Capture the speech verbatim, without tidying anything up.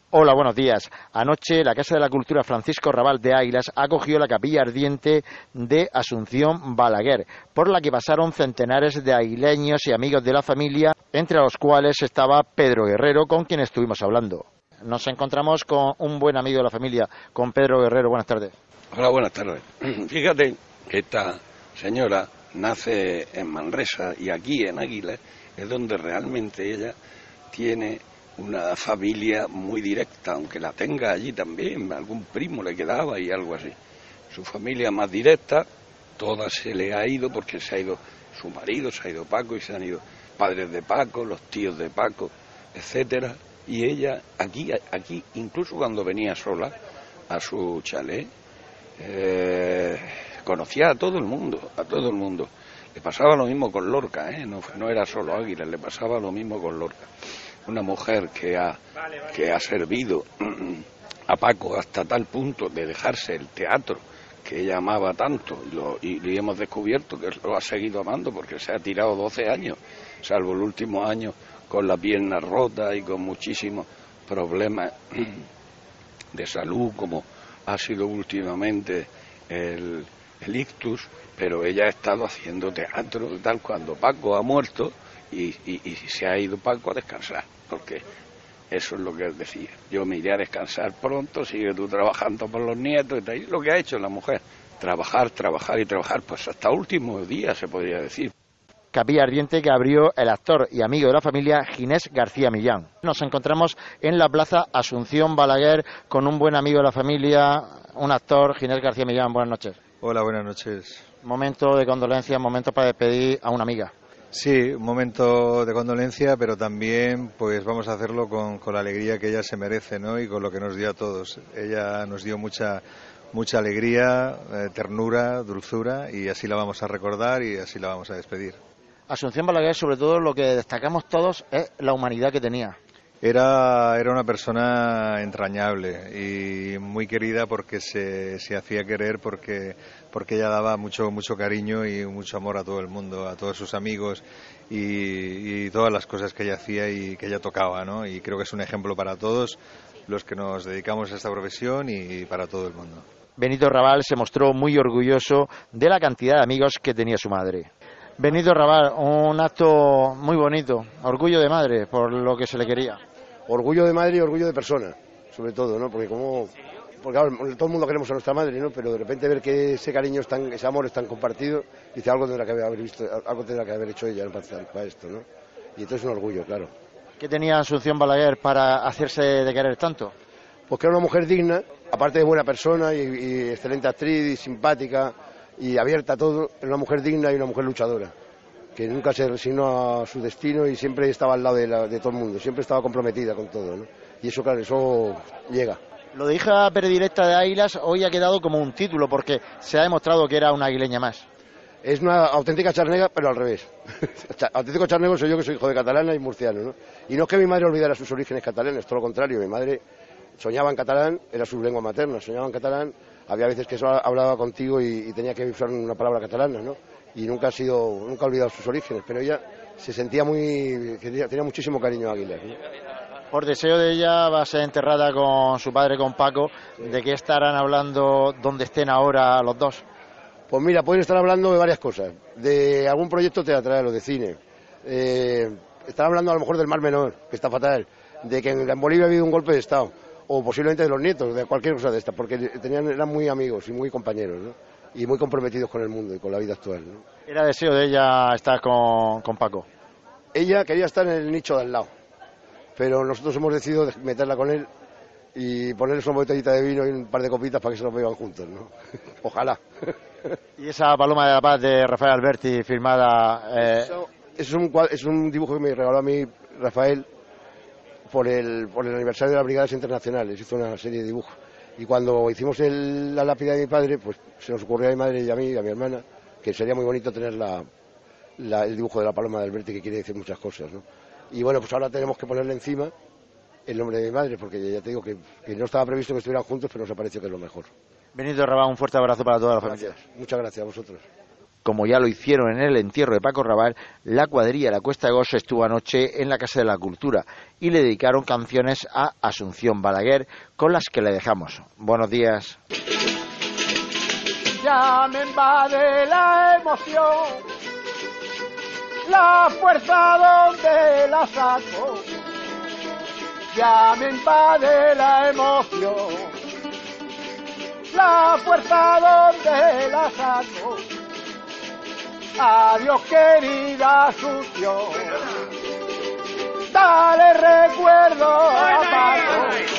Hola, buenos días. Anoche la Casa de la Cultura Francisco Rabal de Águilas acogió la capilla ardiente de Asunción Balaguer, por la que pasaron centenares de aguileños y amigos de la familia, entre los cuales estaba Pedro Guerrero, con quien estuvimos hablando. Nos encontramos con un buen amigo de la familia, con Pedro Guerrero. Buenas tardes. Hola, buenas tardes. Fíjate que esta señora nace en Manresa y aquí en Águilas es donde realmente ella tiene una familia muy directa, aunque la tenga allí también, algún primo le quedaba y algo así. Su familia más directa, toda se le ha ido porque se ha ido su marido, se ha ido Paco y se han ido padres de Paco, los tíos de Paco, etcétera. Y ella aquí, aquí incluso cuando venía sola a su chalet, eh, conocía a todo el mundo, a todo el mundo. Le pasaba lo mismo con Lorca, ¿eh? no, no era solo Águilas, le pasaba lo mismo con Lorca. Una mujer que ha, que ha servido a Paco hasta tal punto de dejarse el teatro que ella amaba tanto y, lo, y, y hemos descubierto que lo ha seguido amando porque se ha tirado doce años, salvo el último año con la pierna rota y con muchísimos problemas de salud como ha sido últimamente el, el ictus, pero ella ha estado haciendo teatro y tal cuando Paco ha muerto y, y, y se ha ido Paco a descansar, porque eso es lo que él decía, yo me iré a descansar pronto, sigue tú trabajando por los nietos y tal. Y lo que ha hecho la mujer, trabajar, trabajar y trabajar, pues hasta últimos días se podría decir. Capilla ardiente que abrió el actor y amigo de la familia Ginés García Millán. Nos encontramos en la plaza Asunción Balaguer con un buen amigo de la familia, un actor, Ginés García Millán. Buenas noches. Hola, buenas noches. Momento de condolencia, momento para despedir a una amiga. Sí, un momento de condolencia, pero también pues vamos a hacerlo con, con la alegría que ella se merece, ¿no? Y con lo que nos dio a todos. Ella nos dio mucha mucha alegría, eh, ternura, dulzura, y así la vamos a recordar y así la vamos a despedir. Asunción Balaguer, sobre todo lo que destacamos todos es la humanidad que tenía. Era, era una persona entrañable y muy querida porque se, se hacía querer, porque, porque ella daba mucho, mucho cariño y mucho amor a todo el mundo, a todos sus amigos y, y todas las cosas que ella hacía y que ella tocaba, ¿no? Y creo que es un ejemplo para todos los que nos dedicamos a esta profesión y para todo el mundo. Benito Rabal se mostró muy orgulloso de la cantidad de amigos que tenía su madre. Benito Rabal, un acto muy bonito, orgullo de madre por lo que se le quería. Orgullo de madre y orgullo de persona, sobre todo, ¿no? Porque como, porque claro, todo el mundo queremos a nuestra madre, ¿no? Pero de repente ver que ese cariño es tan, ese amor es tan compartido, dice algo tendrá que haber visto, algo tendrá que haber hecho ella para, para esto, ¿no? Y entonces es un orgullo, claro. ¿Qué tenía Asunción Balaguer para hacerse de querer tanto? Pues que era una mujer digna, aparte de buena persona y, y excelente actriz y simpática y abierta a todo, era una mujer digna y una mujer luchadora, que nunca se resignó a su destino y siempre estaba al lado de, la, de todo el mundo, siempre estaba comprometida con todo, ¿no? Y eso, claro, eso llega. Lo de hija predilecta de Águilas hoy ha quedado como un título, porque se ha demostrado que era una aguileña más. Es una auténtica charnega, pero al revés. Auténtico charnego soy yo, que soy hijo de catalana y murciano, ¿no? Y no es que mi madre olvidara sus orígenes catalanes, todo lo contrario, mi madre soñaba en catalán, era su lengua materna, soñaba en catalán, había veces que eso hablaba contigo y, y tenía que usar una palabra catalana, ¿no? Y nunca ha sido, nunca ha olvidado sus orígenes, pero ella se sentía muy, tenía, tenía muchísimo cariño a Águilas, ¿no? Por deseo de ella va a ser enterrada con su padre, con Paco. Sí. ¿De qué estarán hablando donde estén ahora los dos? Pues mira, pueden estar hablando de varias cosas, de algún proyecto teatral o de cine, eh, están hablando a lo mejor del Mar Menor, que está fatal, de que en Bolivia ha habido un golpe de Estado, o posiblemente de los nietos, de cualquier cosa de esta, porque tenían, eran muy amigos y muy compañeros, ¿no? Y muy comprometidos con el mundo y con la vida actual, ¿no? ¿Era deseo de ella estar con, con Paco? Ella quería estar en el nicho de al lado, pero nosotros hemos decidido meterla con él y ponerles una botellita de vino y un par de copitas para que se los beban juntos, ¿no? Ojalá. ¿Y esa Paloma de la Paz de Rafael Alberti firmada? Eh... Eso, eso es, un, es un dibujo que me regaló a mí Rafael por el, por el aniversario de las Brigadas Internacionales, hizo una serie de dibujos. Y cuando hicimos el, la lápida de mi padre, pues se nos ocurrió a mi madre y a mí, y a mi hermana, que sería muy bonito tener la, la, el dibujo de la Paloma de Alberti, que quiere decir muchas cosas, ¿no? Y bueno, pues ahora tenemos que ponerle encima el nombre de mi madre, porque ya te digo que, que no estaba previsto que estuvieran juntos, pero nos ha parecido que es lo mejor. Benito Rabal, un fuerte abrazo para toda la familia. Gracias, muchas gracias a vosotros. como ya lo hicieron en el entierro de Paco Raval, la cuadrilla de la Cuesta de Gos estuvo anoche en la Casa de la Cultura y le dedicaron canciones a Asunción Balaguer, con las que le dejamos. Buenos días. Ya me invade la emoción, la fuerza donde la saco. Ya me invade la emoción, la fuerza donde la saco. Adiós querida Asunción, dale recuerdo a Paco.